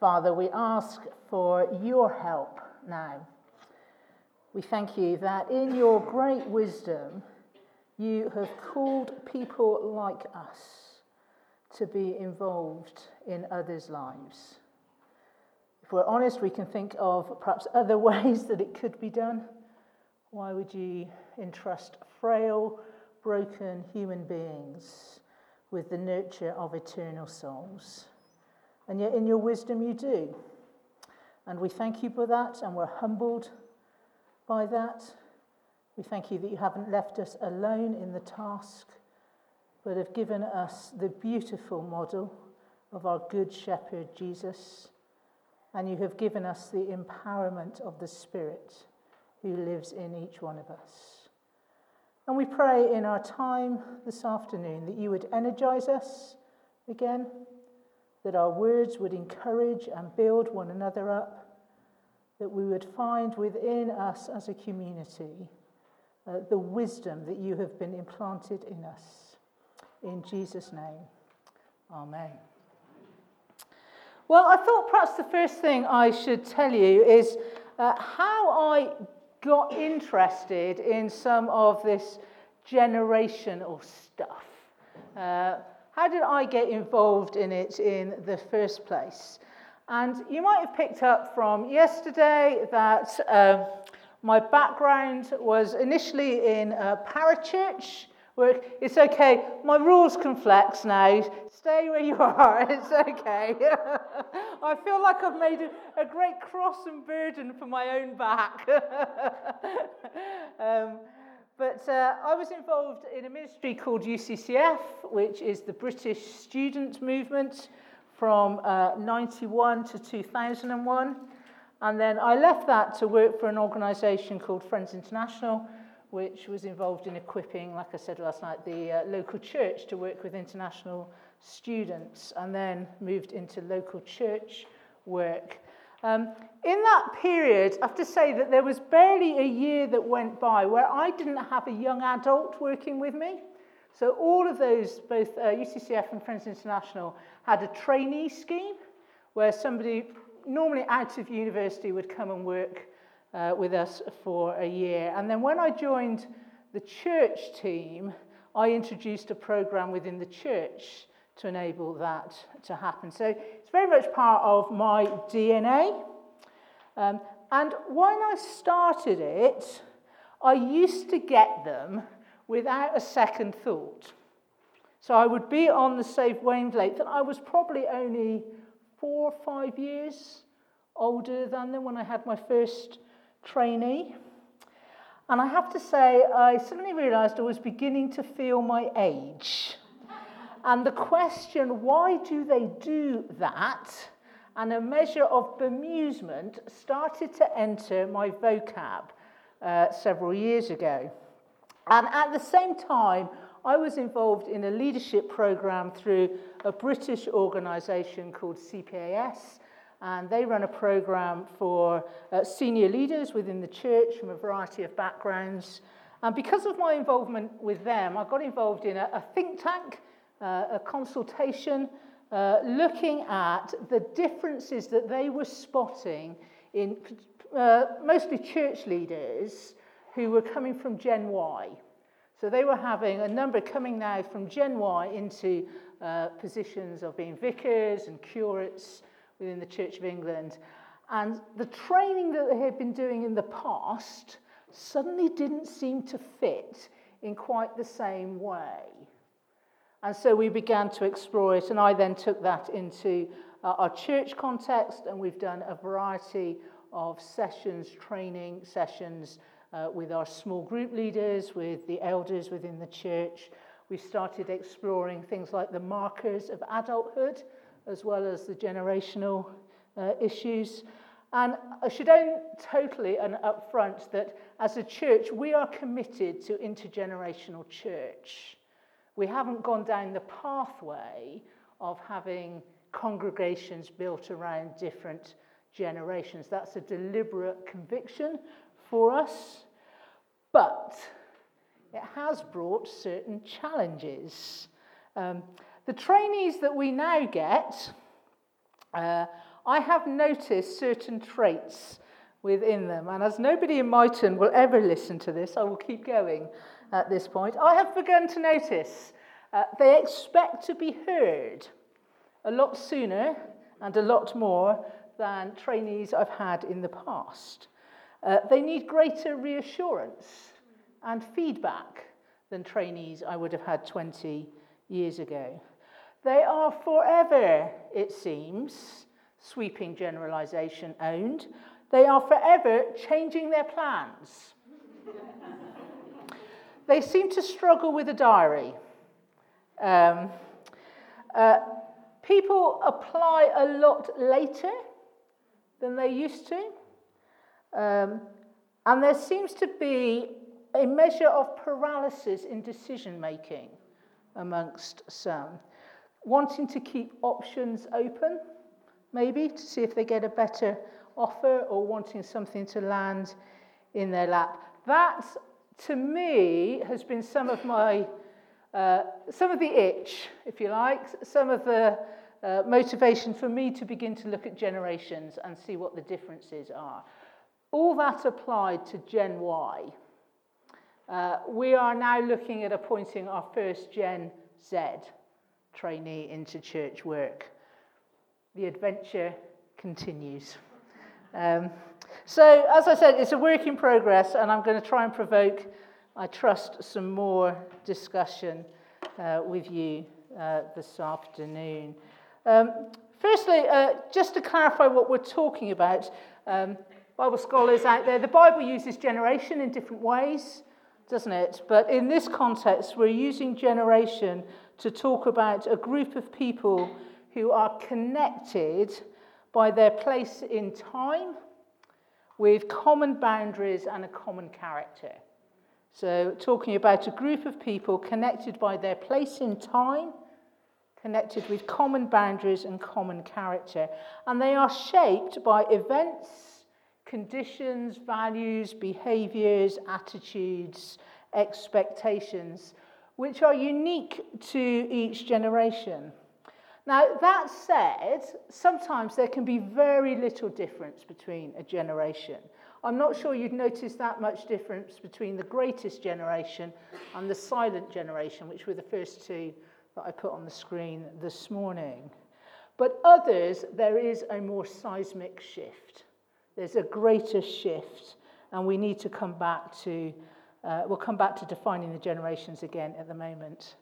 Father, we ask for your help now. We thank you that in your great wisdom, you have called people like us to be involved in others' lives. If we're honest, we can think of perhaps other ways that it could be done. Why would you entrust frail, broken human beings with the nurture of eternal souls? And yet in your wisdom you do. And we thank you for that, and we're humbled by that. We thank you that you haven't left us alone in the task, but have given us the beautiful model of our good shepherd, Jesus. And you have given us the empowerment of the Spirit who lives in each one of us. And we pray in our time this afternoon that you would energize us again, that our words would encourage and build one another up, that we would find within us as a community the wisdom that you have been implanted in us. In Jesus' name, amen. Well, I thought perhaps the first thing I should tell you is how I got interested in some of this generational stuff. How did I get involved in it in the first place? And you might have picked up from yesterday that my background was initially in parachurch work. It's okay, my rules can flex now. Stay where you are, it's okay. I feel like I've made a great cross and burden for my own back. But I was involved in a ministry called UCCF, which is the British Student Movement from 91 to 2001. And then I left that to work for an organisation called Friends International, which was involved in equipping, like I said last night, the local church to work with international students, and then moved into local church work. In that period, I have to say that there was barely a year that went by where I didn't have a young adult working with me. So all of those, both UCCF and Friends International, had a trainee scheme where somebody, normally out of university, would come and work with us for a year. And then when I joined the church team, I introduced a program within the church to enable that to happen. So it's very much part of my DNA. And when I started it, I used to get them without a second thought. So I would be on the same wavelength, and I was probably only 4 or 5 years older than them when I had my first trainee. And I have to say, I suddenly realised I was beginning to feel my age. And the question, why do they do that? And a measure of bemusement started to enter my vocab several years ago. And at the same time, I was involved in a leadership program through a British organisation called CPAS. And they run a program for senior leaders within the church from a variety of backgrounds. And because of my involvement with them, I got involved in a think tank, a consultation, looking at the differences that they were spotting in mostly church leaders who were coming from Gen Y. So they were having a number coming now from Gen Y into positions of being vicars and curates within the Church of England. And the training that they had been doing in the past suddenly didn't seem to fit in quite the same way. And so we began to explore it, and I then took that into our church context, and we've done a variety of sessions, training sessions with our small group leaders, with the elders within the church. We started exploring things like the markers of adulthood, as well as the generational issues. And I should own totally and upfront that as a church, we are committed to intergenerational church. We haven't gone down the pathway of having congregations built around different generations. That's a deliberate conviction for us, but it has brought certain challenges. The trainees that we now get I have noticed certain traits within them. And as nobody in Myton will ever listen to this, I will keep going at this point. I have begun to notice they expect to be heard a lot sooner and a lot more than trainees I've had in the past. They need greater reassurance and feedback than trainees I would have had 20 years ago. They are forever, it seems, sweeping generalisation owned. They are forever changing their plans. They seem to struggle with a diary. People apply a lot later than they used to. And there seems to be a measure of paralysis in decision-making amongst some, wanting to keep options open, maybe, to see if they get a better offer, or wanting something to land in their lap. That, to me, has been some of the itch, if you like, some of the motivation for me to begin to look at generations and see what the differences are. All that applied to Gen Y. We are now looking at appointing our first Gen Z trainee into church work. The adventure continues. So, as I said, it's a work in progress, and I'm going to try and provoke, I trust, some more discussion with you this afternoon. Firstly, just to clarify what we're talking about, Bible scholars out there, the Bible uses generation in different ways, doesn't it? But in this context, we're using generation to talk about a group of people who are connected by their place in time with common boundaries and a common character. So talking about a group of people connected by their place in time, connected with common boundaries and common character. And they are shaped by events, conditions, values, behaviors, attitudes, expectations, which are unique to each generation. Now, that said, sometimes there can be very little difference between a generation. I'm not sure you'd notice that much difference between the greatest generation and the silent generation, which were the first two that I put on the screen this morning. But others, there is a more seismic shift. There's a greater shift, and we need to come back to, we'll come back to defining the generations again at the moment.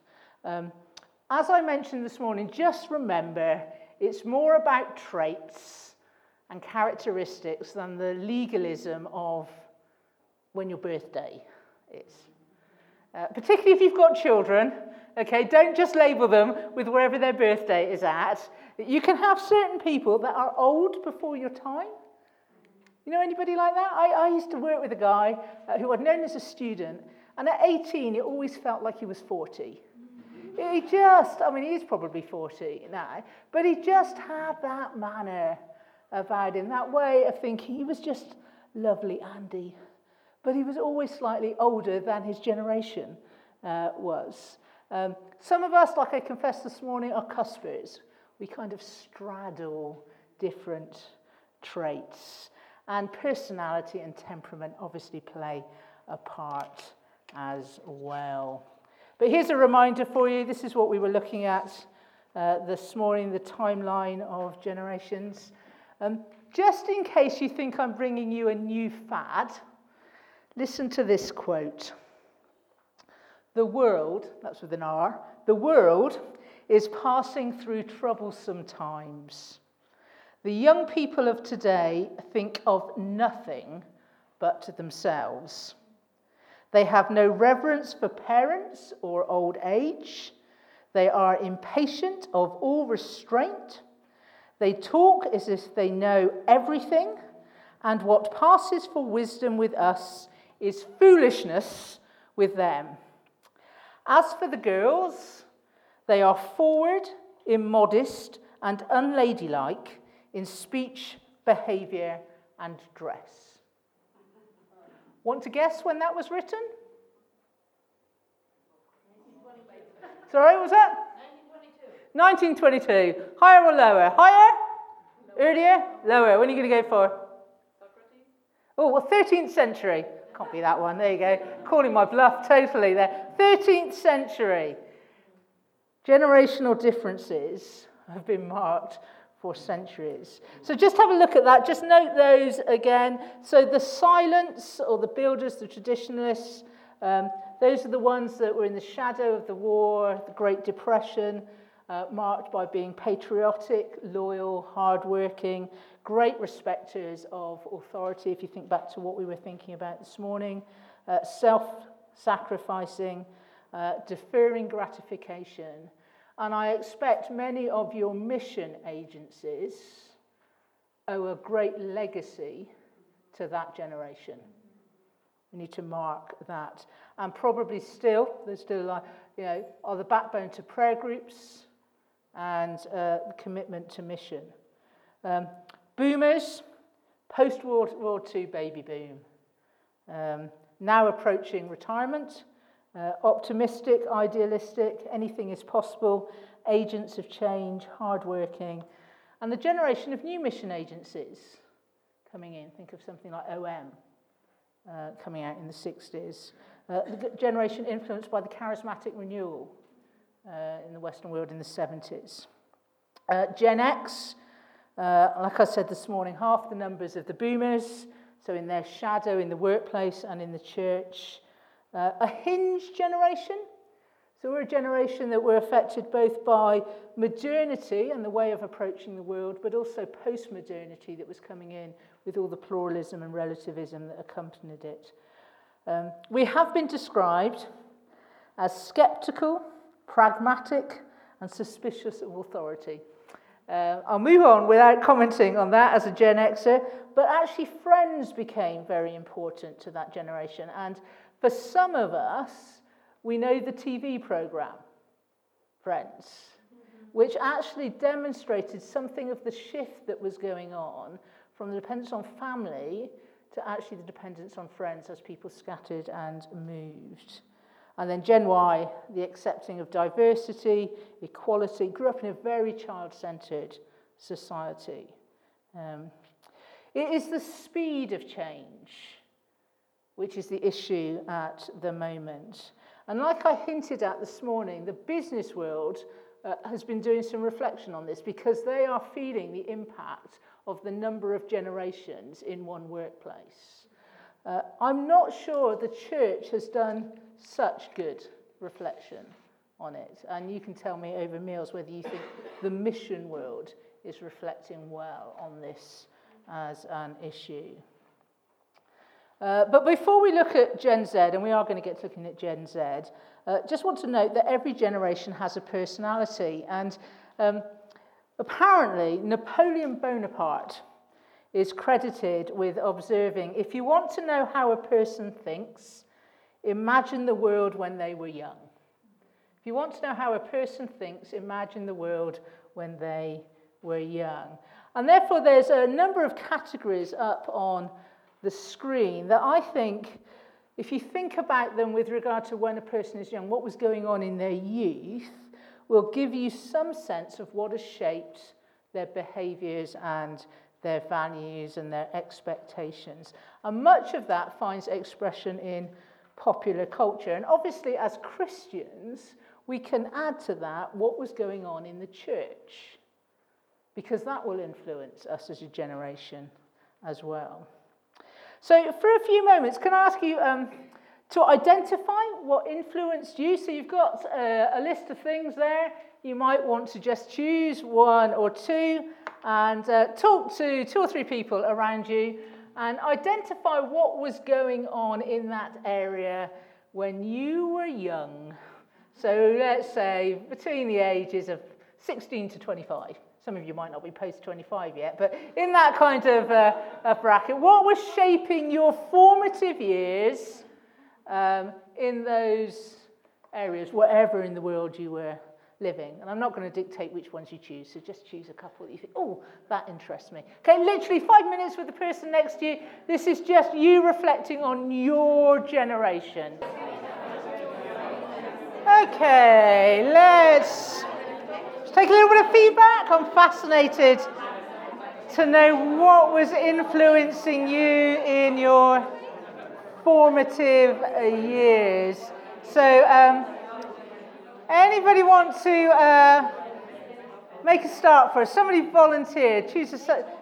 As I mentioned this morning, just remember, it's more about traits and characteristics than the legalism of when your birthday is. Particularly if you've got children, okay, don't just label them with wherever their birthday is at. You can have certain people that are old before your time. You know anybody like that? I used to work with a guy who I'd known as a student, and at 18, it always felt like he was 40. He just, I mean, he's probably 40 now, but he just had that manner about him, that way of thinking. He was just lovely Andy, but he was always slightly older than his generation was. Some of us, like I confessed this morning, are cuspers. We kind of straddle different traits. And personality and temperament obviously play a part as well. But here's a reminder for you. This is what we were looking at this morning, the timeline of generations. Just in case you think I'm bringing you a new fad, listen to this quote. The world, that's with an R, the world is passing through troublesome times. The young people of today think of nothing but themselves. They have no reverence for parents or old age. They are impatient of all restraint. They talk as if they know everything, and what passes for wisdom with us is foolishness with them. As for the girls, they are forward, immodest, and unladylike in speech, behavior, and dress. Want to guess when that was written? 1922. Sorry, what was that? 1922. 1922. Higher or lower? Higher? Earlier? Lower. When are you going to go for? Socrates? Oh, well, 13th century. Can't be that one. There you go. Calling my bluff totally there. 13th century. Generational differences have been marked for centuries. So just have a look at that. Just note those again. So the silence, or the builders, the traditionalists, those are the ones that were in the shadow of the war, the Great Depression, marked by being patriotic, loyal, hardworking, great respecters of authority, if you think back to what we were thinking about this morning, self-sacrificing, deferring gratification. And I expect many of your mission agencies owe a great legacy to that generation. We need to mark that. And probably there's still are the backbone to prayer groups and the commitment to mission. Boomers, post-World War II baby boom, now approaching retirement, optimistic, idealistic, anything is possible, agents of change, hardworking, and the generation of new mission agencies coming in. Think of something like OM coming out in the 60s. The generation influenced by the charismatic renewal in the Western world in the 70s. Gen X, like I said this morning, half the numbers of the boomers, so in their shadow in the workplace and in the church. A hinge generation, so we're a generation that were affected both by modernity and the way of approaching the world, but also post-modernity that was coming in with all the pluralism and relativism that accompanied it. We have been described as skeptical, pragmatic, and suspicious of authority. I'll move on without commenting on that as a Gen Xer, but actually friends became very important to that generation. And for some of us, we know the TV program, Friends, which actually demonstrated something of the shift that was going on from the dependence on family to actually the dependence on friends as people scattered and moved. And then Gen Y, the accepting of diversity, equality, grew up in a very child-centered society. It is the speed of change which is the issue at the moment. And like I hinted at this morning, the business world has been doing some reflection on this because they are feeling the impact of the number of generations in one workplace. I'm not sure the church has done such good reflection on it. And you can tell me over meals whether you think the mission world is reflecting well on this as an issue. But before we look at Gen Z, and we are going to get looking at Gen Z, just want to note that every generation has a personality. And apparently, Napoleon Bonaparte is credited with observing, if you want to know how a person thinks, imagine the world when they were young. If you want to know how a person thinks, imagine the world when they were young. And therefore, there's a number of categories up on the screen that I think, if you think about them with regard to when a person is young, what was going on in their youth, will give you some sense of what has shaped their behaviours and their values and their expectations. And much of that finds expression in popular culture. And obviously, as Christians, we can add to that what was going on in the church, because that will influence us as a generation as well. So for a few moments, can I ask you to identify what influenced you? So you've got a list of things there. You might want to just choose one or two and talk to 2 or 3 people around you and identify what was going on in that area when you were young. So let's say between the ages of 16 to 25. Some of you might not be post-25 yet, but in that kind of bracket, what was shaping your formative years in those areas, wherever in the world you were living? And I'm not going to dictate which ones you choose, so just choose a couple that you think, oh, that interests me. Okay, literally 5 minutes with the person next to you. This is just you reflecting on your generation. Okay, let's take a little bit of feedback. I'm fascinated to know what was influencing you in your formative years. So, anybody want to make a start for us? Somebody volunteer. Choose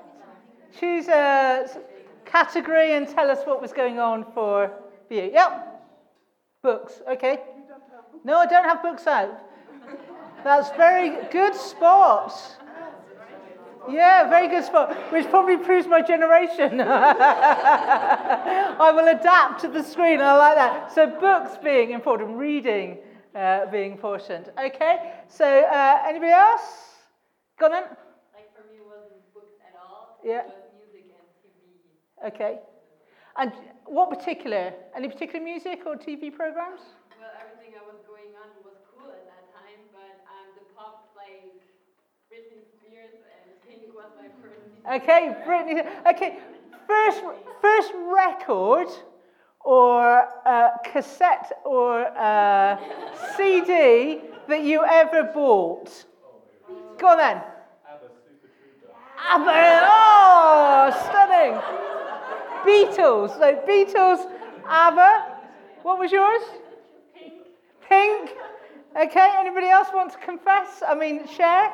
a category and tell us what was going on for you. Yep. Books. Okay. No, I don't have books out. That's very good spot. Yeah, very good spot, which probably proves my generation. I will adapt to the screen. I like that. So books being important, reading being important. Okay, so anybody else? Go on then. Like for me, it wasn't books at all. Yeah. It was music and TV. Okay. And what particular? Any particular music or TV programs? Well, everything that was going on was cool at that time, but the pop, like Britney Spears and Pink was my first. Okay, Britney. Okay, first record or cassette or CD that you ever bought. Go on then. ABBA. Oh, stunning. Beatles. So Beatles, ABBA. What was yours? Pink. Okay, anybody else want to confess? I mean, share?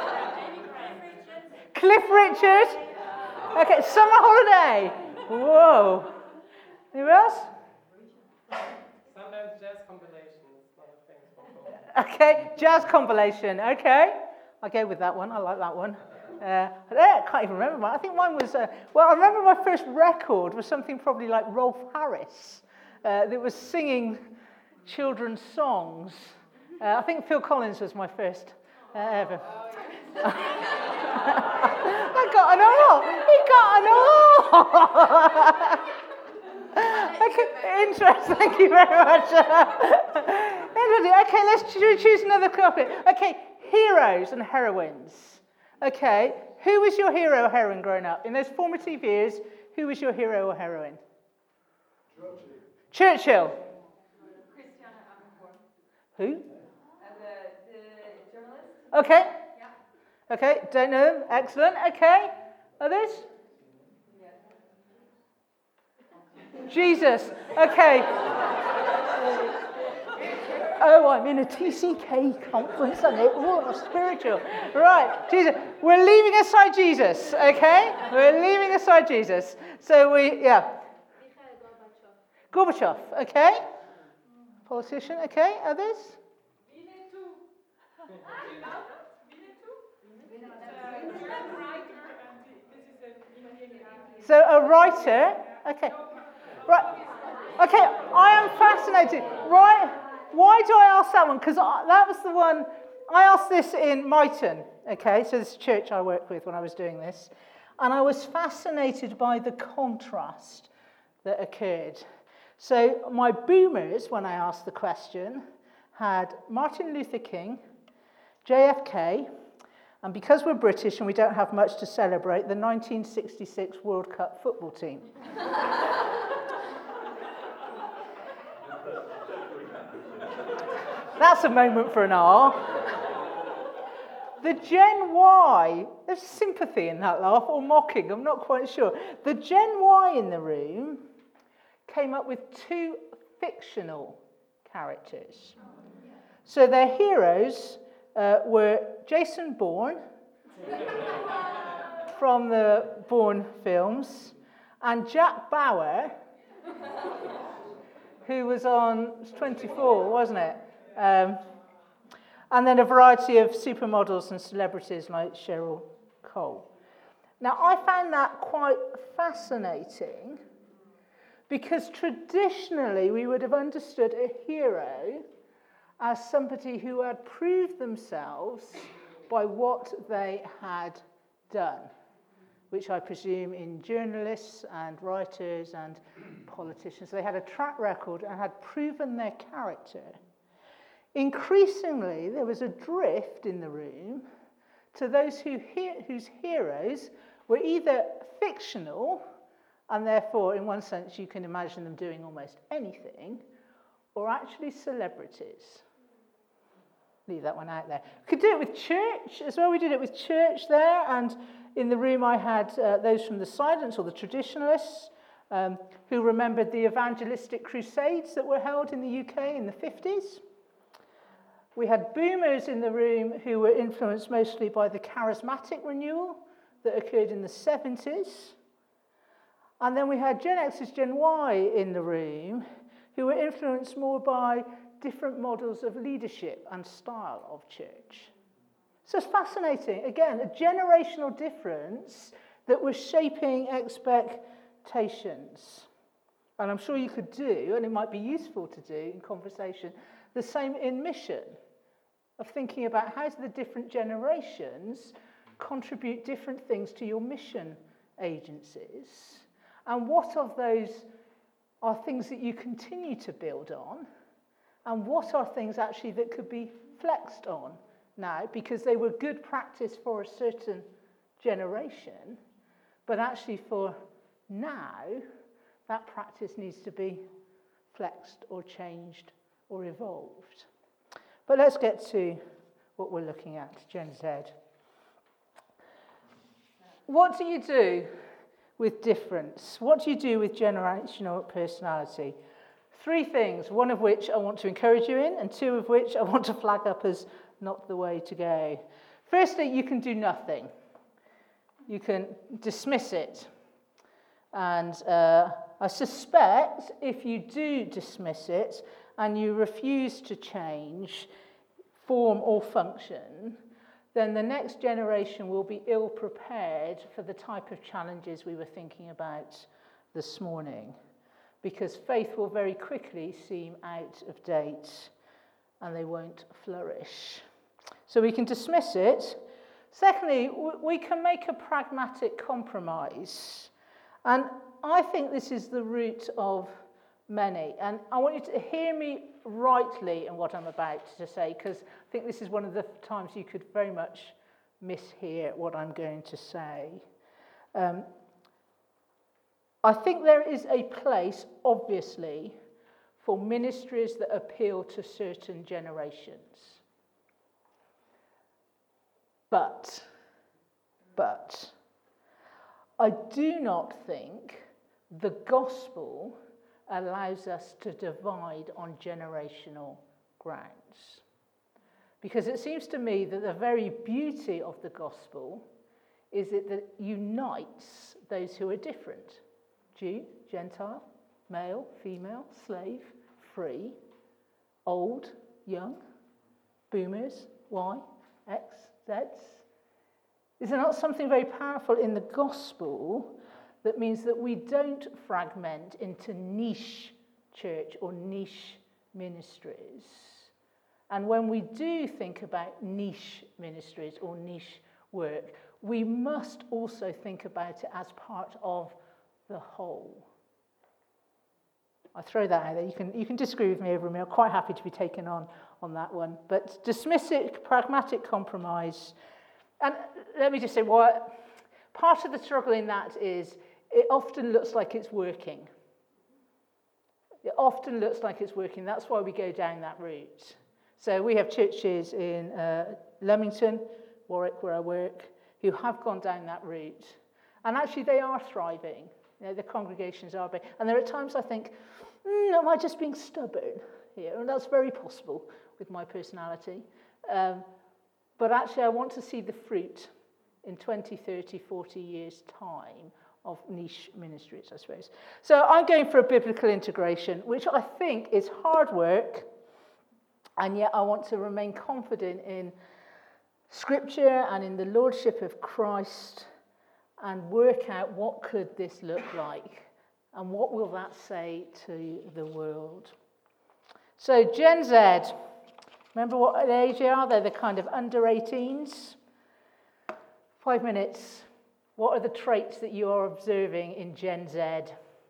Cliff Richard. Okay, Summer Holiday. Whoa. Anybody else? Sometimes jazz compilations, not a thing. Okay, jazz compilation. Okay, I'll go with that one. I like that one. I can't even remember mine. I think mine was, I remember my first record was something probably like Rolf Harris that was singing children's songs. I think Phil Collins was my first ever. I got an all. He got an all. Okay, interesting. Thank you very much. Okay, let's choose another topic. Okay, heroes and heroines. Okay, who was your hero or heroine growing up? In those formative years, who was your hero or heroine? Churchill. Christiane Amanpour. Who? The journalist. Okay. Yeah. Okay, don't know them. Excellent. Okay. Others? Jesus. Okay. Oh, I'm in a TCK conference and it was spiritual. Right, Jesus. We're leaving aside Jesus, okay? We're leaving aside Jesus. So Mikhail Gorbachev. Gorbachev, okay? Politician, okay? Others? So a writer, okay. Right, okay, I am fascinated. Right, why do I ask that one? Because that was the one, I asked this in Myton, okay, so this is a church I worked with when I was doing this, and I was fascinated by the contrast that occurred. So my boomers, when I asked the question, had Martin Luther King, JFK, and because we're British and we don't have much to celebrate, the 1966 World Cup football team. That's a moment for an R. The Gen Y, there's sympathy in that laugh, or mocking, I'm not quite sure. The Gen Y in the room came up with two fictional characters. So their heroes were Jason Bourne from the Bourne films and Jack Bauer, who was on 24, wasn't it? And then a variety of supermodels and celebrities like Cheryl Cole. Now, I found that quite fascinating because traditionally we would have understood a hero as somebody who had proved themselves by what they had done, which I presume in journalists and writers and politicians. They had a track record and had proven their character. Increasingly, there was a drift in the room to those whose heroes were either fictional, and therefore, in one sense, you can imagine them doing almost anything, or actually celebrities. Leave that one out there. We could do it with church as well. We did it with church there, and In the room I had those from the Silence or the Traditionalists, who remembered the evangelistic crusades that were held in the UK in the 50s. We had boomers in the room who were influenced mostly by the charismatic renewal that occurred in the 70s. And then we had Gen X's, Gen Y in the room who were influenced more by different models of leadership and style of church. So it's fascinating. Again, a generational difference that was shaping expectations. And I'm sure you could do, and it might be useful to do in conversation, the same in mission, of thinking about how do the different generations contribute different things to your mission agencies, and what of those are things that you continue to build on, and what are things actually that could be flexed on now because they were good practice for a certain generation, but actually for now, that practice needs to be flexed or changed or evolved. But let's get to what we're looking at, Gen Z. What do you do with difference? What do you do with generational personality? 3 things, one of which I want to encourage you in, and 2 of which I want to flag up as not the way to go. Firstly, you can do nothing. You can dismiss it. And I suspect if you do dismiss it and you refuse to change form or function, then the next generation will be ill prepared for the type of challenges we were thinking about this morning, because faith will very quickly seem out of date and they won't flourish. So we can dismiss it. Secondly, we can make a pragmatic compromise. And I think this is the root of many. And I want you to hear me rightly in what I'm about to say, because I think this is one of the times you could very much mishear what I'm going to say. I think there is a place, obviously, for ministries that appeal to certain generations. But I do not think the gospel allows us to divide on generational grounds. Because it seems to me that the very beauty of the gospel is that it unites those who are different. Jew, Gentile, male, female, slave, free, old, young, boomers, Y, X, Zs. Is there not something very powerful in the gospel that means that we don't fragment into niche church or niche ministries? And when we do think about niche ministries or niche work, we must also think about it as part of the whole. I throw that out there. You can disagree with me over me. I'm quite happy to be taken on that one. But dismiss it, pragmatic compromise. And let me just say, part of the struggle in that is it often looks like it's working. It often looks like it's working. That's why we go down that route. So we have churches in Leamington, Warwick, where I work, who have gone down that route. And actually they are thriving. You know, the congregations are big. And there are times I think, am I just being stubborn here? And that's very possible with my personality. But actually I want to see the fruit in 20, 30, 40 years' time of niche ministries, I suppose. So I'm going for a biblical integration, which I think is hard work, and yet I want to remain confident in Scripture and in the Lordship of Christ and work out what could this look like and what will that say to the world. So Gen Z, remember what age they are? They're the kind of under 18s. 5 minutes. What are the traits that you are observing in Gen Z? Well,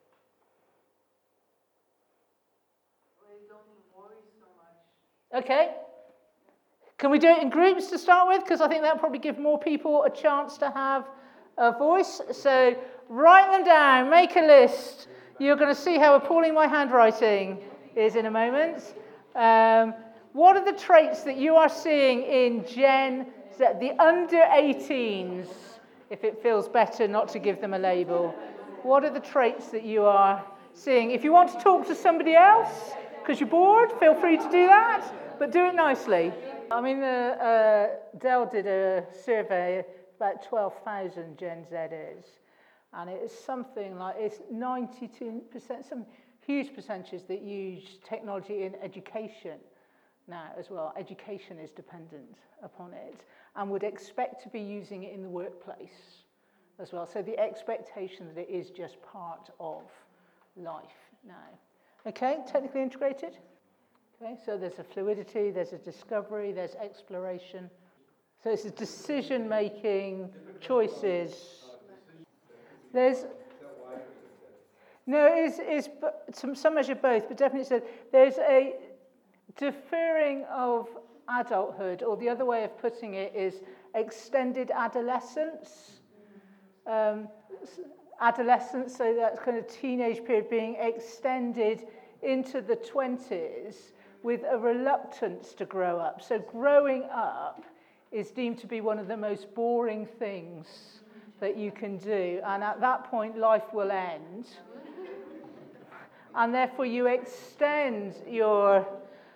they don't worry so much. Okay. Can we do it in groups to start with? Because I think that'll probably give more people a chance to have a voice. So write them down, make a list. You're going to see how appalling my handwriting is in a moment. What are the traits that you are seeing in Gen Z, the under 18s if it feels better not to give them a label. What are the traits that you are seeing? If you want to talk to somebody else because you're bored, feel free to do that, but do it nicely. I mean, Dell did a survey, about 12,000 Gen Zers, and it is something like, it's 92%, some huge percentages that use technology in education now as well. Education is dependent upon it and would expect to be using it in the workplace as well. So the expectation that it is just part of life now. Okay, technically integrated. Okay, so there's a fluidity, there's a discovery, there's exploration. So it's a decision-making, choices. There's no, it's some measure both, but definitely said there's a deferring of adulthood, or the other way of putting it is extended adolescence. Adolescence, so that's kind of teenage period being extended into the 20s with a reluctance to grow up. So growing up is deemed to be one of the most boring things that you can do, and at that point life will end. And therefore you extend your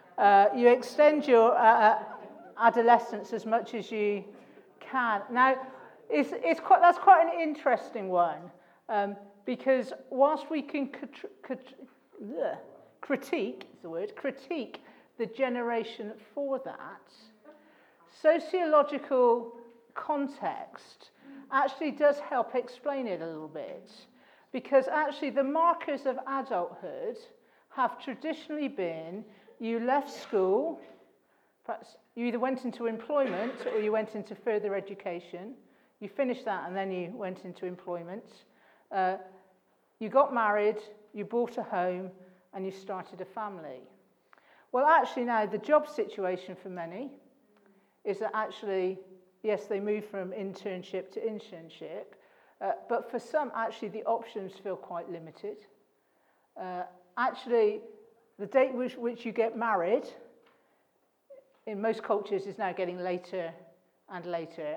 adolescence as much as you can. Now, that's quite an interesting one, because whilst we can critique the generation for that, sociological context actually does help explain it a little bit, because actually the markers of adulthood have traditionally been you left school, perhaps you either went into employment or you went into further education. You finished that and then you went into employment. You got married, you bought a home, and you started a family. Well, actually now the job situation for many is that actually, yes, they move from internship to internship, but for some, actually, the options feel quite limited. Actually, the date which you get married in most cultures is now getting later and later.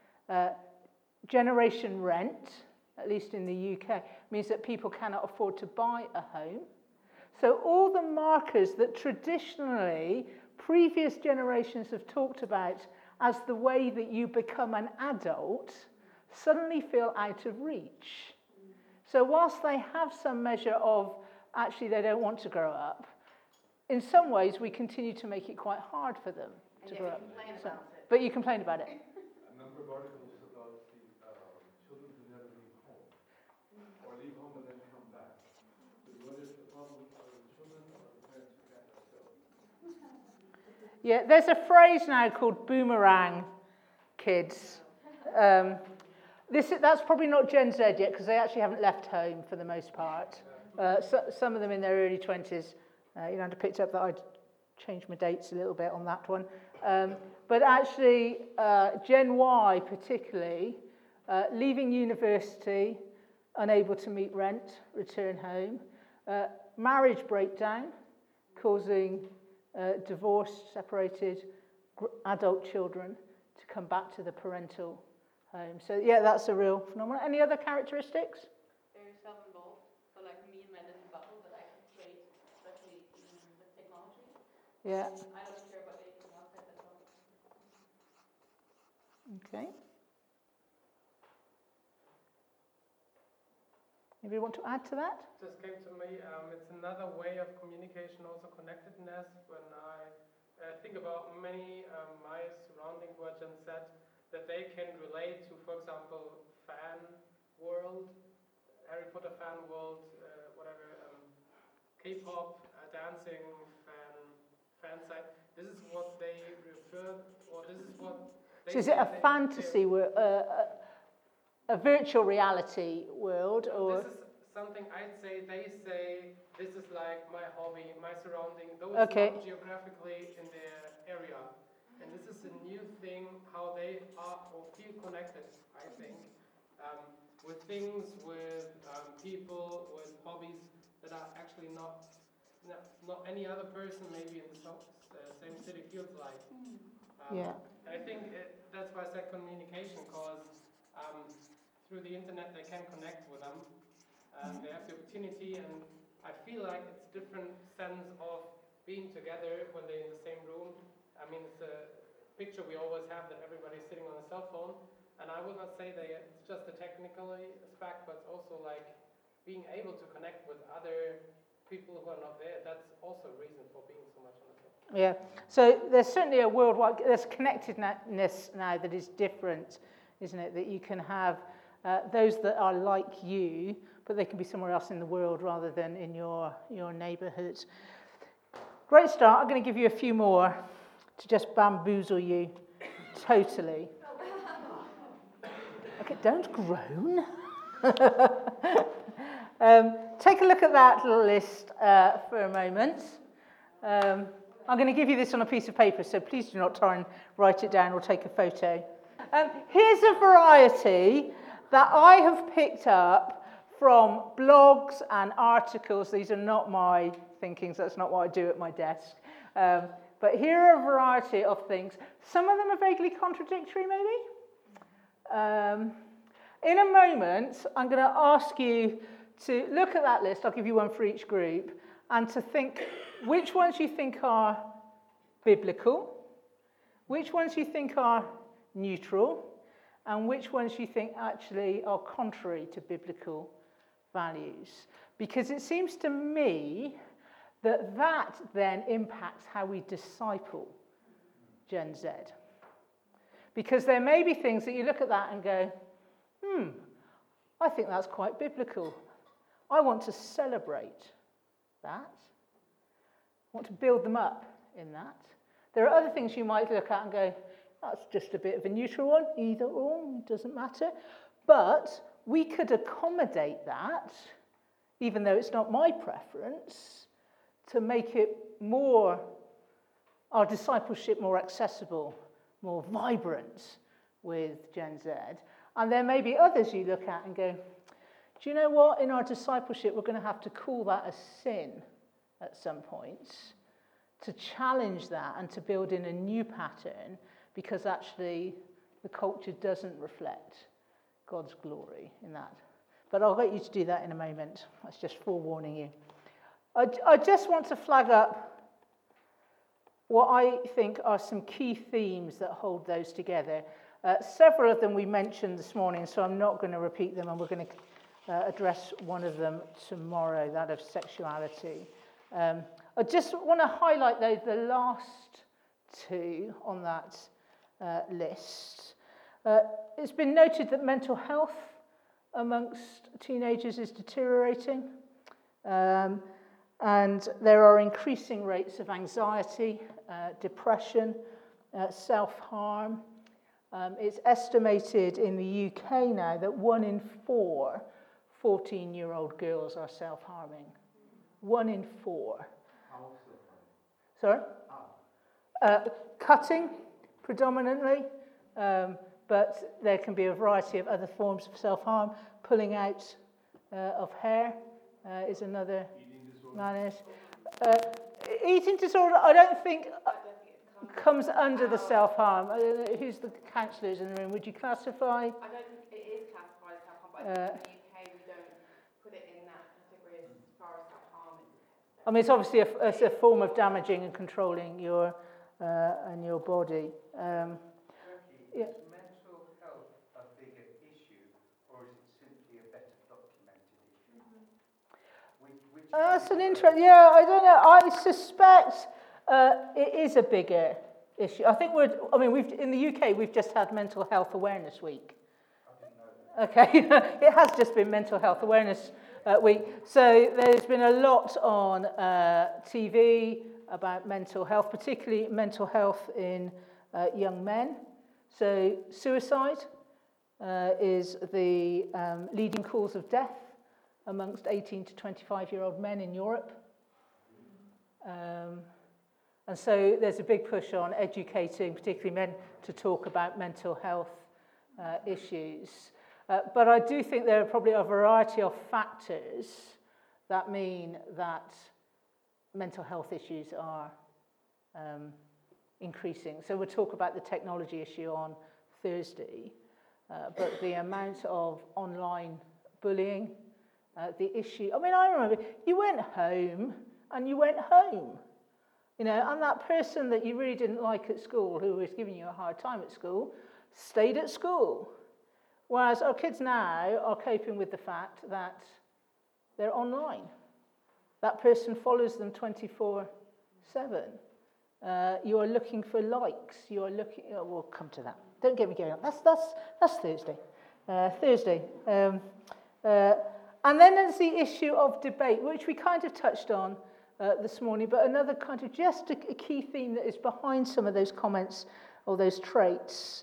Generation rent, at least in the UK, means that people cannot afford to buy a home. So all the markers that traditionally previous generations have talked about as the way that you become an adult suddenly feel out of reach. So whilst they have some measure of actually they don't want to grow up, in some ways we continue to make it quite hard for them to grow up. But you complain about it. A number of articles about the children who never leave home, or leave home and then come back. What is the problem of the children or the parents who can't let go? Yeah, there's a phrase now called boomerang kids. That's probably not Gen Z yet, because they actually haven't left home for the most part. Some of them in their early 20s. You know, I picked up that I'd changed my dates a little bit on that one. But actually, Gen Y particularly, leaving university, unable to meet rent, return home, marriage breakdown, causing divorced, separated adult children to come back to the parental home. So yeah, that's a real phenomenon. Any other characteristics? Very self-involved. So like me and my little bubble that I can create, especially with technology. Yeah. I don't care about anything outside that bubble. Okay. Anybody want to add to that? Just came to me, it's another way of communication, also connectedness. When I think about many my surrounding who are Gen Z, that they can relate to, for example, fan world, Harry Potter fan world, K-pop, dancing, fan site. This is what they refer, or this is what they So is it a fantasy world, a virtual reality world, or? This is something I'd say, they say, this is like my hobby, my surrounding, those Okay. not geographically in their area. And this is a new thing, how they are or feel connected, I think, with things, with people, with hobbies that are actually not any other person maybe in the same city feels like. Yeah. I think that's why I said communication, because through the internet they can connect with them. They have the opportunity, and I feel like it's a different sense of being together when they're in the same room. I mean, it's a picture we always have that everybody's sitting on a cell phone, and I would not say that it's just the technical aspect, but it's also like being able to connect with other people who are not there. That's also a reason for being so much on the phone. Yeah, so there's certainly a worldwide, there's connectedness now that is different, isn't it? That you can have those that are like you, but they can be somewhere else in the world rather than in your neighbourhood. Great start. I'm going to give you a few more to just bamboozle you totally. Okay, don't groan. Take a look at that little list for a moment. I'm going to give you this on a piece of paper, so please do not try and write it down or take a photo. Here's a variety that I have picked up from blogs and articles. These are not my thinkings, that's not what I do at my desk. But here are a variety of things. Some of them are vaguely contradictory, maybe. In a moment, I'm going to ask you to look at that list. I'll give you one for each group, and to think which ones you think are biblical, which ones you think are neutral, and which ones you think actually are contrary to biblical values. Because it seems to me that then impacts how we disciple Gen Z. Because there may be things that you look at that and go, I think that's quite biblical. I want to celebrate that. I want to build them up in that. There are other things you might look at and go, that's just a bit of a neutral one, either or, doesn't matter. But we could accommodate that, even though it's not my preference, to make it more, our discipleship more accessible, more vibrant with Gen Z. And there may be others you look at and go, do you know what? In our discipleship, we're going to have to call that a sin at some point, to challenge that and to build in a new pattern, because actually the culture doesn't reflect God's glory in that. But I'll get you to do that in a moment. That's just forewarning you. I just want to flag up what I think are some key themes that hold those together. Several of them we mentioned this morning, so I'm not going to repeat them, and we're going to address one of them tomorrow, that of sexuality. I just want to highlight, though, the last two on that list. It's been noted that mental health amongst teenagers is deteriorating, and there are increasing rates of anxiety, depression, self-harm. It's estimated in the UK now that 1 in 4 14-year-old girls are self-harming. 1 in 4. How self-harming? Sorry? Cutting, predominantly, but there can be a variety of other forms of self-harm. Pulling out of hair is another manner. Eating disorder, I don't think comes under the self-harm. Who's the counsellors in the room? Would you classify? I don't think it is classified as self-harm, but I think in the UK we don't put it in that category as far as self-harm is. I mean, it's obviously a form of damaging and controlling your and your body. Yeah. Is mental health a bigger issue, or is it simply a better documented issue? That's an interesting. Yeah, I don't know. I suspect it is a bigger issue. I think we've in the UK we've just had Mental Health Awareness Week. I didn't know that. Okay, it has just been Mental Health Awareness Week. So there's been a lot on TV about mental health, particularly mental health in young men. So suicide is the leading cause of death amongst 18 to 25-year-old men in Europe. And so there's a big push on educating, particularly men, to talk about mental health issues. But I do think there are probably a variety of factors that mean that mental health issues are increasing. So we'll talk about the technology issue on Thursday. but the amount of online bullying, the issue. I mean, I remember you went home and you went home. You know, and that person that you really didn't like at school, who was giving you a hard time at school, stayed at school. Whereas our kids now are coping with the fact that they're online. That person follows them 24/7. You are looking for likes. You are looking. Oh, we'll come to that. Don't get me going on. That's Thursday. Thursday. And then there's the issue of debate, which we kind of touched on this morning, but another kind of just a key theme that is behind some of those comments or those traits.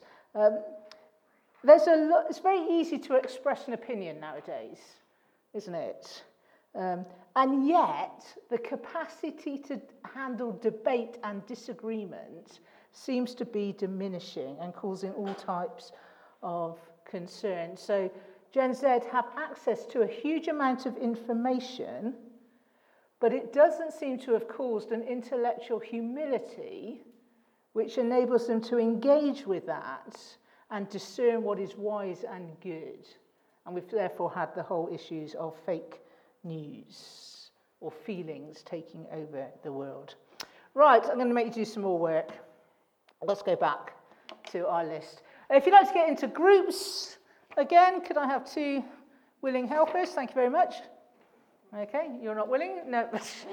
It's very easy to express an opinion nowadays, isn't it? And yet, the capacity to handle debate and disagreement seems to be diminishing and causing all types of concern. So Gen Z have access to a huge amount of information, but it doesn't seem to have caused an intellectual humility which enables them to engage with that and discern what is wise and good. And we've therefore had the whole issues of fake news or feelings taking over the world. Right, I'm going to make you do some more work. Let's go back to our list. If you'd like to get into groups, again, could I have 2 willing helpers? Thank you very much. Okay, you're not willing? No.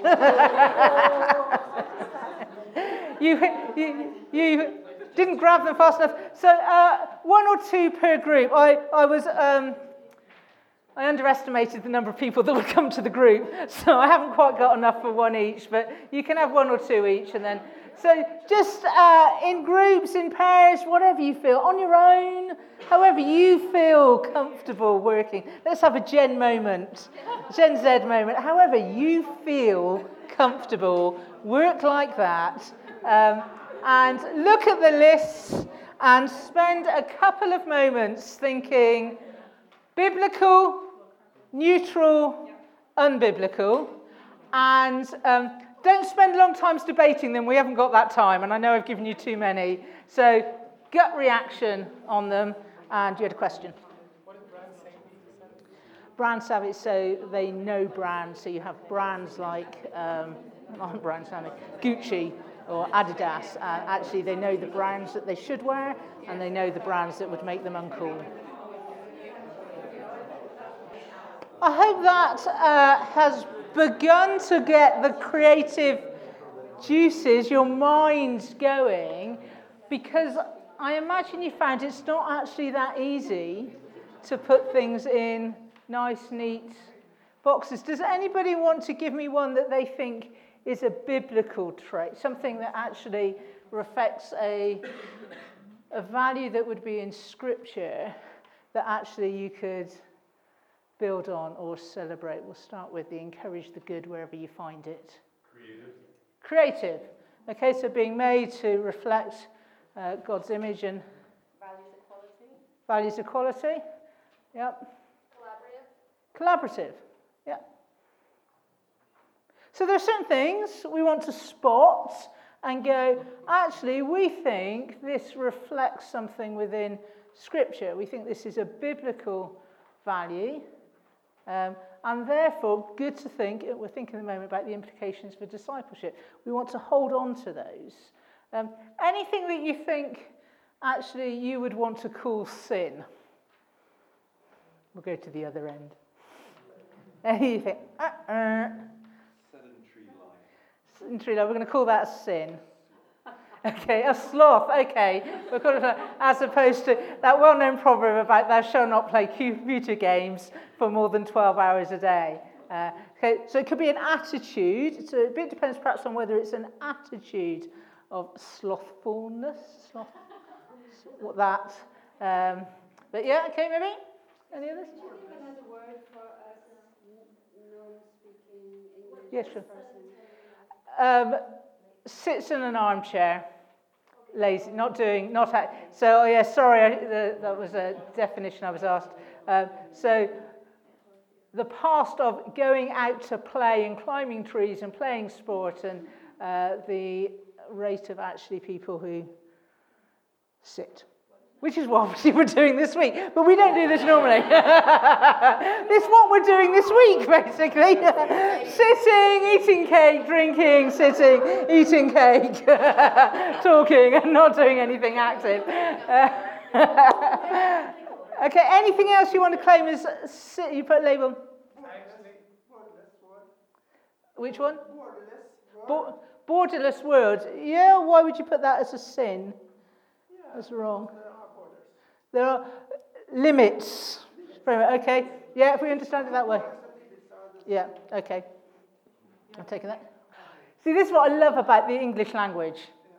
you didn't grab them fast enough. So 1 or 2 per group. I underestimated the number of people that would come to the group, so I haven't quite got enough for 1 each, but you can have 1 or 2 each, and then, so just in groups, in pairs, whatever you feel, on your own, however you feel comfortable working. Let's have a Gen moment, Gen Z moment, however you feel comfortable, work like that, and look at the lists and spend a couple of moments thinking, biblical, neutral, unbiblical, and don't spend long times debating them. We haven't got that time, and I know I've given you too many. So gut reaction on them, and you had a question. What is brand safety? Brand savvy, so they know brands. So you have brands like, not brand savvy, Gucci or Adidas. Actually, they know the brands that they should wear, and they know the brands that would make them uncool. I hope that has begun to get the creative juices, your mind going, because I imagine you found it's not actually that easy to put things in nice, neat boxes. Does anybody want to give me one that they think is a biblical trait, something that actually reflects a value that would be in Scripture that actually you could build on or celebrate? We'll start with the encourage the good wherever you find it. Creative. Okay, so being made to reflect God's image and values equality. Yep. Collaborative. Yep. So there are certain things we want to spot and go, actually, we think this reflects something within Scripture. We think this is a biblical value. And therefore, good to think, we're thinking at the moment about the implications for discipleship. We want to hold on to those. Anything that you think, actually, you would want to call sin? We'll go to the other end. Anything you think, Sedentary life. We're going to call that sin. Okay, a sloth, okay. We're calling it, as opposed to that well-known proverb about thou shalt not play computer games for more than 12 hours a day. Okay, so it could be an attitude. So it depends perhaps on whether it's an attitude of slothfulness, what that. But yeah, okay, maybe? Any others? Do you think another word for us non-speaking English Yeah, sure. person? Sits in an armchair, lazy, so yeah, sorry, that was a definition I was asked. So the past of going out to play and climbing trees and playing sport, and the rate of actually people who sit. which is what obviously we're doing this week. But we don't do this normally. This is what we're doing this week, basically. Sitting, eating cake, drinking, sitting, eating cake, talking, and not doing anything active. Okay, anything else you want to claim as you put a label? Which one? Borderless world. Yeah, why would you put that as a sin? That's wrong. There are limits. Okay, yeah, if we understand it that way. Yeah, okay. I'm taking that. See, this is what I love about the English language.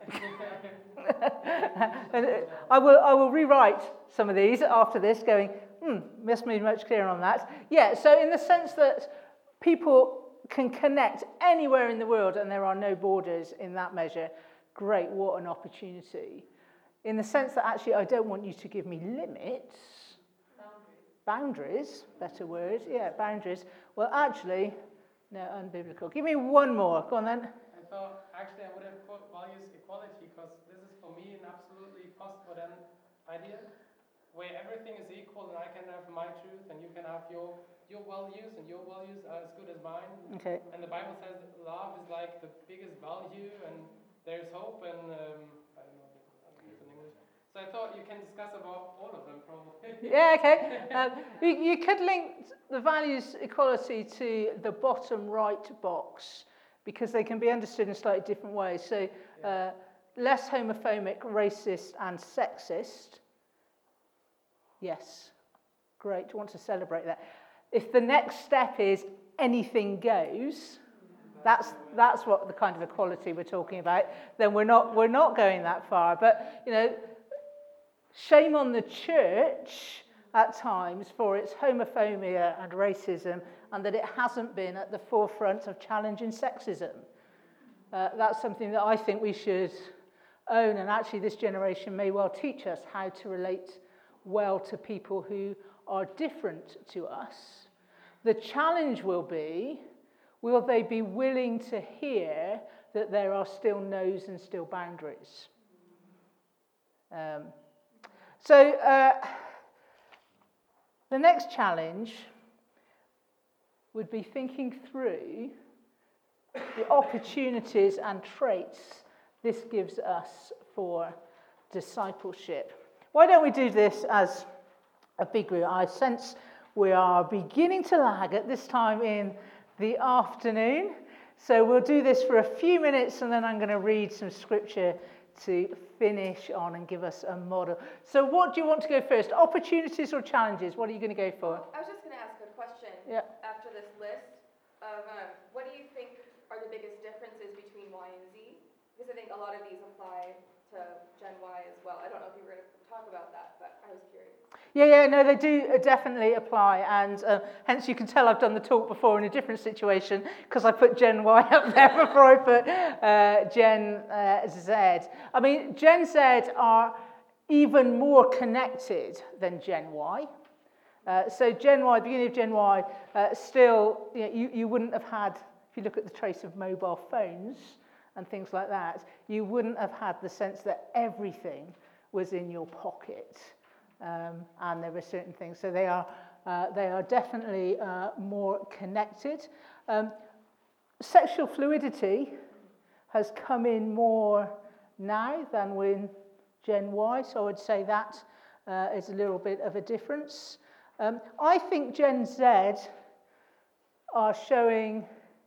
And I will rewrite some of these after this, going, must be much clearer on that. Yeah, so in the sense that people can connect anywhere in the world and there are no borders in that measure, great, what an opportunity. In the sense that actually I don't want you to give me limits. Boundaries, better word. Yeah, boundaries. Well, actually, no, unbiblical. Give me one more. Go on then. I thought, actually, I would have put values equality, because this is for me an absolutely postmodern idea, where everything is equal and I can have my truth and you can have your values, and your values are as good as mine. Okay. And the Bible says love is like the biggest value, and there's hope, and I don't know this in English. So I thought you can discuss about all of them, probably. Yeah, okay. You could link the values equality to the bottom right box, because they can be understood in slightly different ways. So less homophobic, racist, and sexist. Yes, great. Want to celebrate that. If the next step is anything goes, that's what the kind of equality we're talking about. Then we're not going that far. But shame on the church at times for its homophobia and racism, and that it hasn't been at the forefront of challenging sexism. That's something that I think we should own, and actually this generation may well teach us how to relate well to people who are different to us. The challenge will be, will they be willing to hear that there are still no's and still boundaries? So the next challenge would be thinking through the opportunities and traits this gives us for discipleship. Why don't we do this as a big group? I sense we are beginning to lag at this time in the afternoon. So we'll do this for a few minutes, and then I'm going to read some scripture to finish on and give us a model. So what do you want to go first? Opportunities or challenges? What are you going to go for? I was just going to ask a question after this list of what do you think are the biggest differences between Y and Z? Because I think a lot of these apply to Gen Y as well. I don't know if you were going to talk about that, but I was curious. Yeah, no, they do definitely apply, and hence you can tell I've done the talk before in a different situation, because I put Gen Y up there before I put Gen Z. I mean, Gen Z are even more connected than Gen Y. So Gen Y, beginning of Gen Y, still, you wouldn't have had, if you look at the trace of mobile phones and things like that, you wouldn't have had the sense that everything was in your pocket. And there were certain things. So they are definitely more connected. Sexual fluidity has come in more now than with Gen Y, so I would say that is a little bit of a difference. I think Gen Z are showing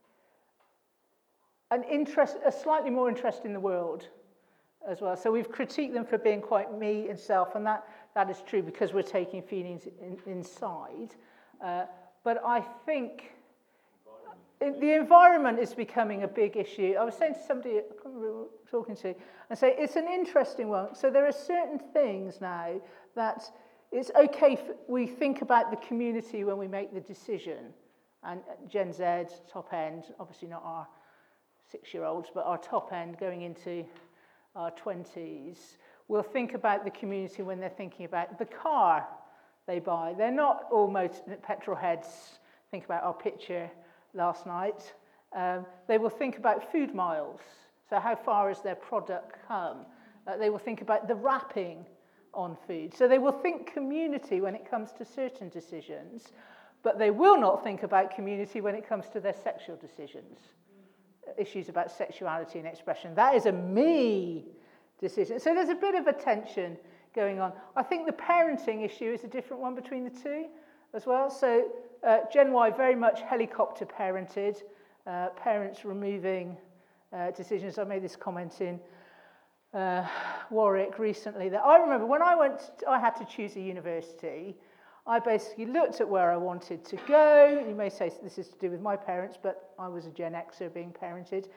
a slightly more interest in the world as well. So we've critiqued them for being quite me and self, and that is true because we're taking feelings inside. But I think the environment is becoming a big issue. I was saying to somebody I can't remember who I was talking to, and say it's an interesting one. So there are certain things now that it's okay we think about the community when we make the decision. And Gen Z, top end, obviously not our 6-year-olds, but our top end going into our 20s, will think about the community when they're thinking about the car they buy. They're not almost petrol heads. Think about our picture last night. They will think about food miles. So how far has their product come? They will think about the wrapping on food. So they will think community when it comes to certain decisions, but they will not think about community when it comes to their sexual decisions, issues about sexuality and expression. That is a me decision. So there's a bit of a tension going on. I think the parenting issue is a different one between the two as well. So Gen Y very much helicopter parented, parents removing decisions. I made this comment in Warwick recently that I remember when I had to choose a university. I basically looked at where I wanted to go. You may say this is to do with my parents, but I was a Gen Xer being parented.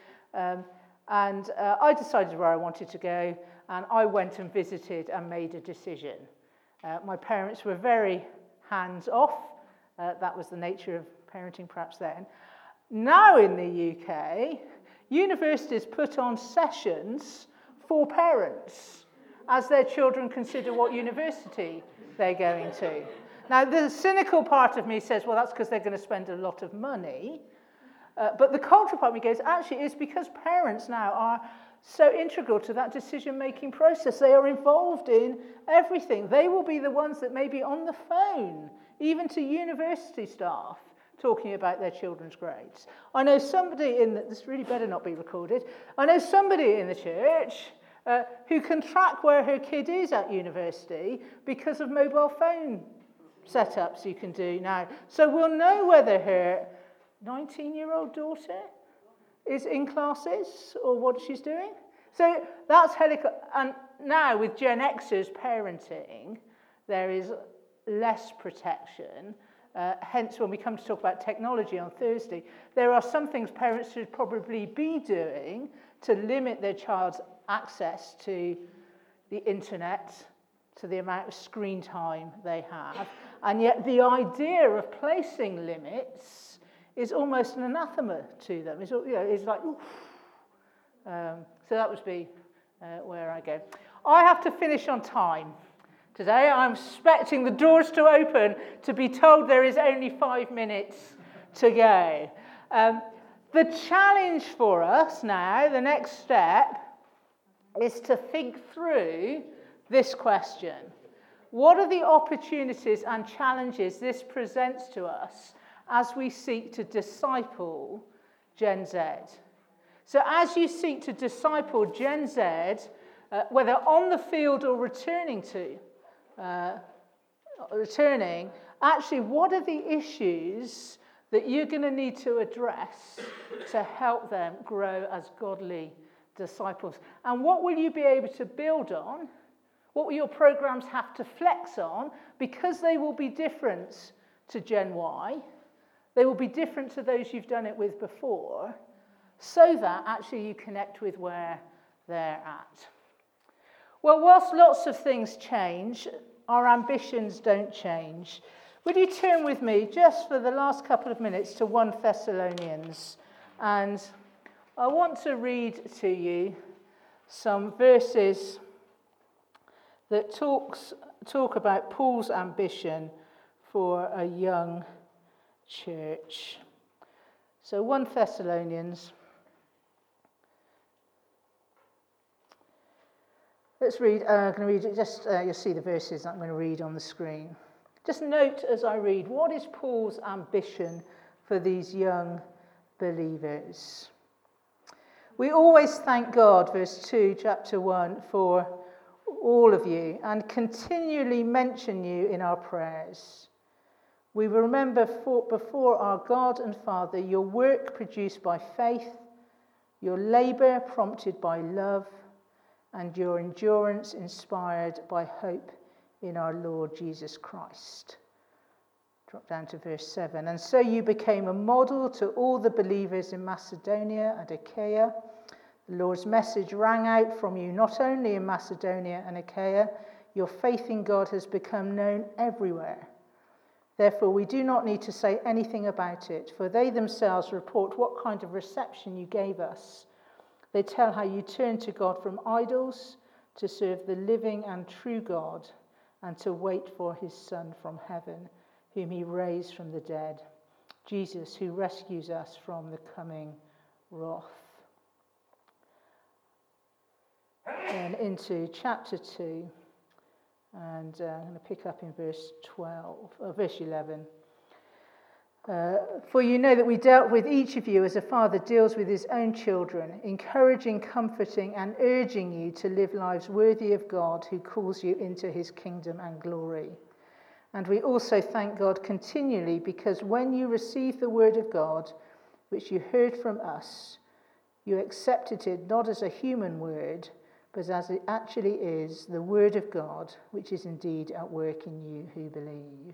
And I decided where I wanted to go, and I went and visited and made a decision. My parents were very hands-off. That was the nature of parenting perhaps then. Now in the UK, universities put on sessions for parents as their children consider what university they're going to. Now, the cynical part of me says, well, that's because they're going to spend a lot of money. But the cultural part of me goes, actually, it's because parents now are so integral to that decision-making process. They are involved in everything. They will be the ones that may be on the phone, even to university staff, talking about their children's grades. I know somebody this really better not be recorded, I know somebody in the church who can track where her kid is at university because of mobile phone setups you can do now. So we'll know whether her 19-year-old daughter is in classes or what she's doing. So that's and now with Gen Xers parenting, there is less protection. Hence, when we come to talk about technology on Thursday, there are some things parents should probably be doing to limit their child's access to the internet, to the amount of screen time they have. And yet the idea of placing limits is almost an anathema to them. It's like, oof. So that would be where I go. I have to finish on time today. I'm expecting the doors to open to be told there is only 5 minutes to go. The challenge for us now, the next step, is to think through this question. What are the opportunities and challenges this presents to us as we seek to disciple Gen Z? So as you seek to disciple Gen Z, whether on the field or returning, actually, what are the issues that you're going to need to address to help them grow as godly disciples? And what will you be able to build on? What will your programs have to flex on? Because they will be different to Gen Y. They will be different to those you've done it with before, so that actually you connect with where they're at. Well, whilst lots of things change, our ambitions don't change. Would you turn with me, just for the last couple of minutes, to 1 Thessalonians? And I want to read to you some verses that talk about Paul's ambition for a young church. So 1 Thessalonians. Let's read. I'm going to read it. Just you'll see the verses that I'm going to read on the screen. Just note as I read, what is Paul's ambition for these young believers? We always thank God, verse 2, chapter 1, for all of you, and continually mention you in our prayers. We will remember before our God and Father your work produced by faith, your labour prompted by love, and your endurance inspired by hope in our Lord Jesus Christ. Drop down to verse 7. And so you became a model to all the believers in Macedonia and Achaia. The Lord's message rang out from you not only in Macedonia and Achaia, your faith in God has become known everywhere. Therefore, we do not need to say anything about it, for they themselves report what kind of reception you gave us. They tell how you turned to God from idols to serve the living and true God and to wait for his Son from heaven, whom he raised from the dead, Jesus, who rescues us from the coming wrath. And into chapter 2 And I'm going to pick up in verse 11. For you know that we dealt with each of you as a father deals with his own children, encouraging, comforting, and urging you to live lives worthy of God who calls you into his kingdom and glory. And we also thank God continually because when you received the word of God, which you heard from us, you accepted it not as a human word, but as it actually is, the word of God, which is indeed at work in you who believe.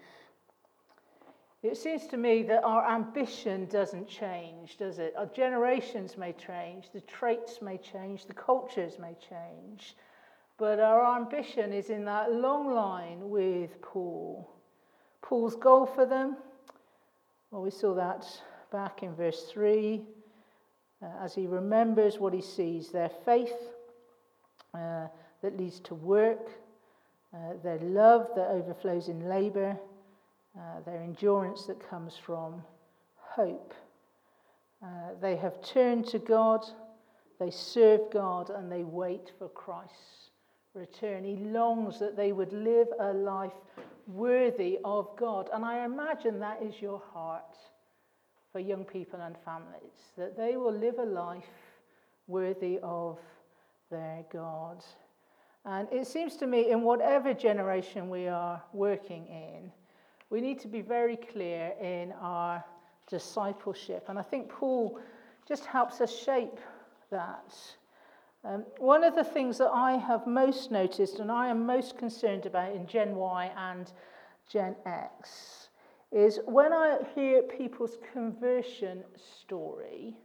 It seems to me that our ambition doesn't change, does it? Our generations may change, the traits may change, the cultures may change, but our ambition is in that long line with Paul. Paul's goal for them, well, we saw that back in verse 3, as he remembers what he sees, their faith that leads to work, their love that overflows in labour, their endurance that comes from hope. They have turned to God, they serve God, and they wait for Christ's return. He longs that they would live a life worthy of God. And I imagine that is your heart for young people and families, that they will live a life worthy of their God. And it seems to me in whatever generation we are working in, we need to be very clear in our discipleship. And I think Paul just helps us shape that. One of the things that I have most noticed and I am most concerned about in Gen Y and Gen X is when I hear people's conversion story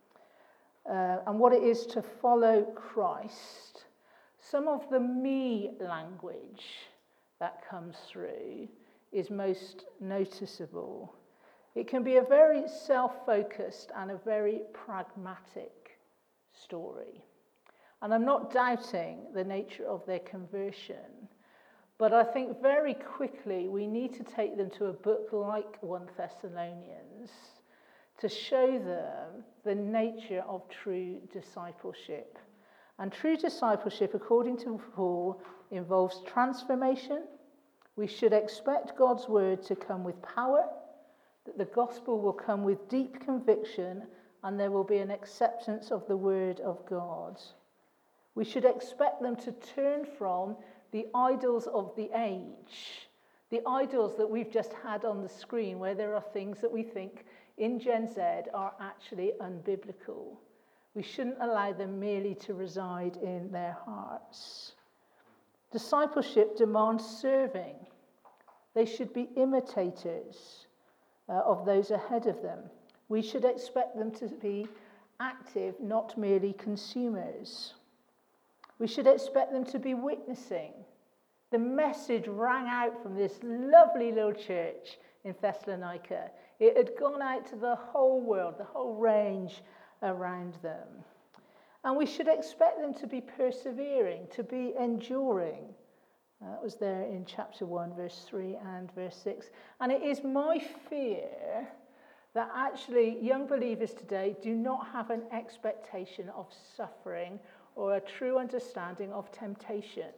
and what it is to follow Christ, some of the me language that comes through is most noticeable. It can be a very self-focused and a very pragmatic story. And I'm not doubting the nature of their conversion, but I think very quickly we need to take them to a book like 1 Thessalonians to show them the nature of true discipleship. And true discipleship, according to Paul, involves transformation. We should expect God's word to come with power, that the gospel will come with deep conviction, and there will be an acceptance of the word of God. We should expect them to turn from the idols of the age, the idols that we've just had on the screen, where there are things that we think in Gen Z are actually unbiblical. We shouldn't allow them merely to reside in their hearts. Discipleship demands serving. They should be imitators of those ahead of them. We should expect them to be active, not merely consumers. We should expect them to be witnessing. The message rang out from this lovely little church in Thessalonica. It had gone out to the whole world, the whole range around them. And we should expect them to be persevering, to be enduring. That was there in chapter 1, verse 3 and verse 6. And it is my fear that actually young believers today do not have an expectation of suffering or a true understanding of temptation.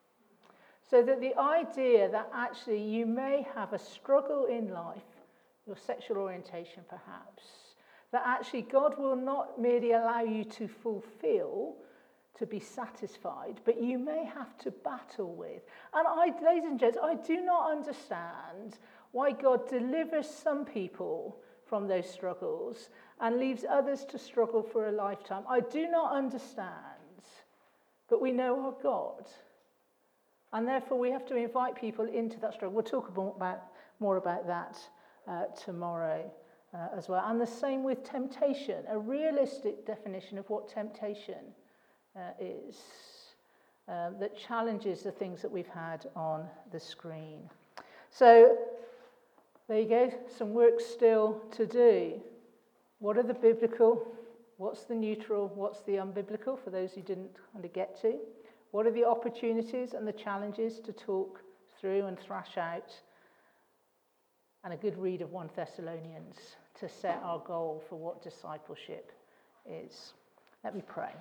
So that the idea that actually you may have a struggle in life, your sexual orientation perhaps, that actually God will not merely allow you to fulfill, to be satisfied, but you may have to battle with. And ladies and gents, I do not understand why God delivers some people from those struggles and leaves others to struggle for a lifetime. I do not understand, but we know our God. And therefore we have to invite people into that struggle. We'll talk more about that tomorrow as well. And the same with temptation, a realistic definition of what temptation is that challenges the things that we've had on the screen. So there you go, some work still to do. What are the biblical? What's the neutral? What's the unbiblical, for those who didn't kind of get to? What are the opportunities and the challenges to talk through and thrash out? And a good read of 1 Thessalonians to set our goal for what discipleship is. Let me pray.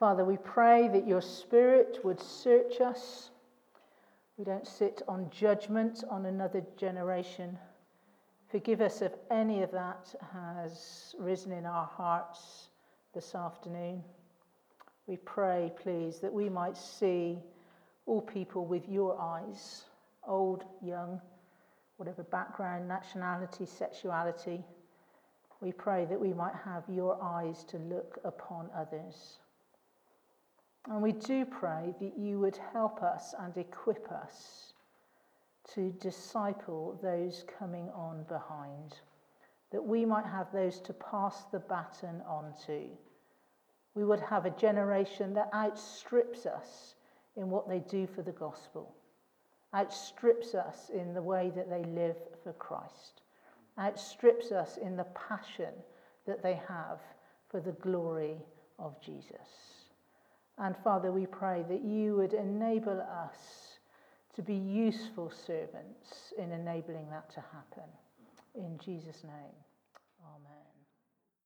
Father, we pray that your Spirit would search us. We don't sit on judgment on another generation. Forgive us if any of that has risen in our hearts this afternoon. We pray, please, that we might see all people with your eyes, old, young, whatever background, nationality, sexuality. We pray that we might have your eyes to look upon others. And we do pray that you would help us and equip us to disciple those coming on behind, that we might have those to pass the baton on to. We would have a generation that outstrips us in what they do for the gospel, outstrips us in the way that they live for Christ, outstrips us in the passion that they have for the glory of Jesus. And Father, we pray that you would enable us to be useful servants in enabling that to happen. In Jesus' name, amen.